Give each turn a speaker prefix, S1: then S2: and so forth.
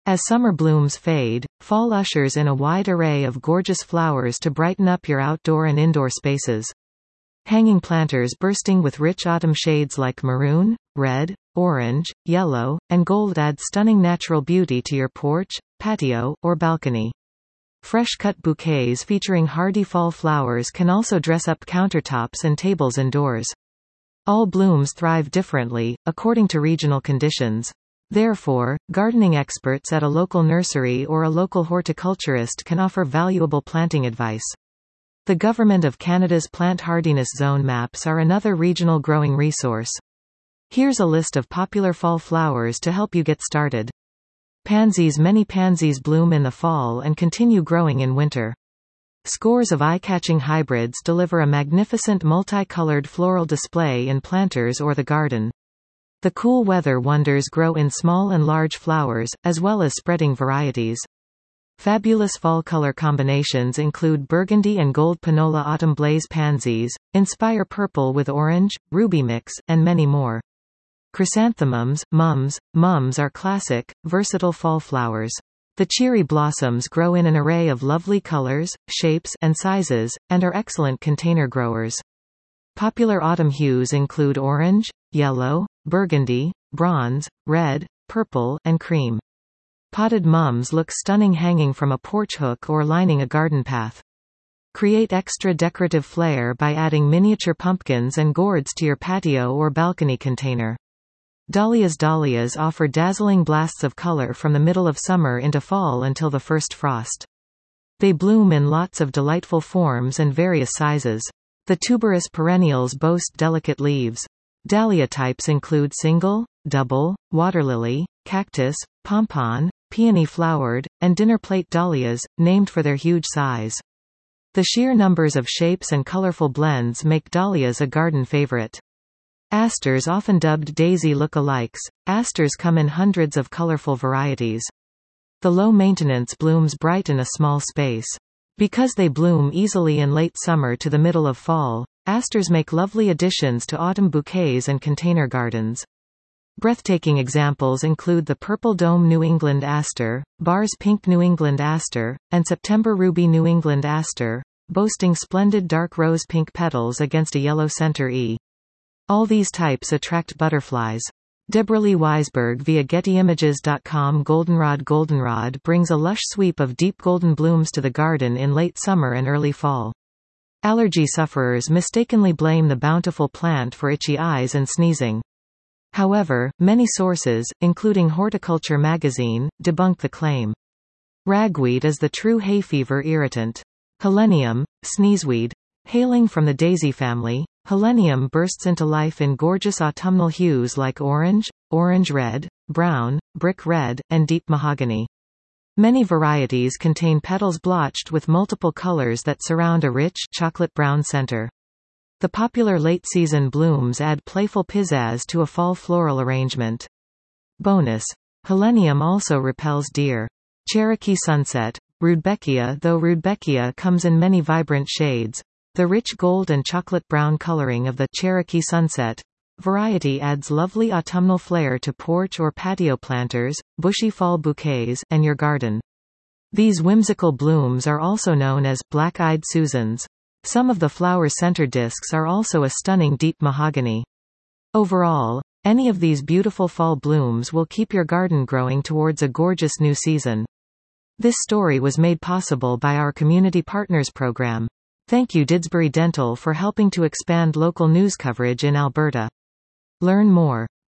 S1: As summer blooms fade, fall ushers in a wide array of gorgeous flowers to brighten up your outdoor and indoor spaces. Hanging planters bursting with rich autumn shades like maroon, red, orange, yellow, and gold add stunning natural beauty to your porch, patio, or balcony. Fresh-cut bouquets featuring hardy fall flowers can also dress up countertops and tables indoors. All blooms thrive differently, according to regional conditions. Therefore, gardening experts at a local nursery or a local horticulturist can offer valuable planting advice. The Government of Canada's Plant Hardiness Zone maps are another regional growing resource. Here's a list of popular fall flowers to help you get started. Pansies. Many pansies bloom in the fall and continue growing in winter. Scores of eye-catching hybrids deliver a magnificent multicolored floral display in planters or the garden. The cool weather wonders grow in small and large flowers, as well as spreading varieties. Fabulous fall color combinations include burgundy and gold panola autumn blaze pansies, inspire purple with orange, ruby mix, and many more. Chrysanthemums, mums are classic, versatile fall flowers. The cherry blossoms grow in an array of lovely colors, shapes, and sizes, and are excellent container growers. Popular autumn hues include orange, yellow, burgundy, bronze, red, purple, and cream. Potted mums look stunning hanging from a porch hook or lining a garden path. Create extra decorative flair by adding miniature pumpkins and gourds to your patio or balcony container. Dahlias. Dahlias offer dazzling blasts of color from the middle of summer into fall until the first frost. They bloom in lots of delightful forms and various sizes. The tuberous perennials boast delicate leaves. Dahlia types include single, double, waterlily, cactus, pompon, peony-flowered, and dinner-plate dahlias, named for their huge size. The sheer numbers of shapes and colorful blends make dahlias a garden favorite. Asters. Often dubbed daisy look-alikes, asters come in hundreds of colorful varieties. The low-maintenance blooms bright in a small space. Because they bloom easily in late summer to the middle of fall, asters make lovely additions to autumn bouquets and container gardens. Breathtaking examples include the Purple Dome New England aster, Barr's Pink New England aster, and September Ruby New England aster, boasting splendid dark rose pink petals against a yellow center E. All these types attract butterflies. Deborah Lee Weisberg via GettyImages.com. Goldenrod brings a lush sweep of deep golden blooms to the garden in late summer and early fall. Allergy sufferers mistakenly blame the bountiful plant for itchy eyes and sneezing. However, many sources, including Horticulture magazine, debunk the claim. Ragweed is the true hay fever irritant. Helenium, sneezeweed. Hailing from the daisy family, helenium bursts into life in gorgeous autumnal hues like orange, orange-red, brown, brick red, and deep mahogany. Many varieties contain petals blotched with multiple colors that surround a rich, chocolate-brown center. The popular late-season blooms add playful pizzazz to a fall floral arrangement. Bonus. Helenium also repels deer. Cherokee sunset. Rudbeckia. Though Rudbeckia comes in many vibrant shades, the rich gold and chocolate brown coloring of the Cherokee sunset variety adds lovely autumnal flair to porch or patio planters, bushy fall bouquets, and your garden. These whimsical blooms are also known as black-eyed Susans. Some of the flower center discs are also a stunning deep mahogany. Overall, any of these beautiful fall blooms will keep your garden growing towards a gorgeous new season. This story was made possible by our Community Partners program. Thank you Didsbury Dental for helping to expand local news coverage in Alberta. Learn more.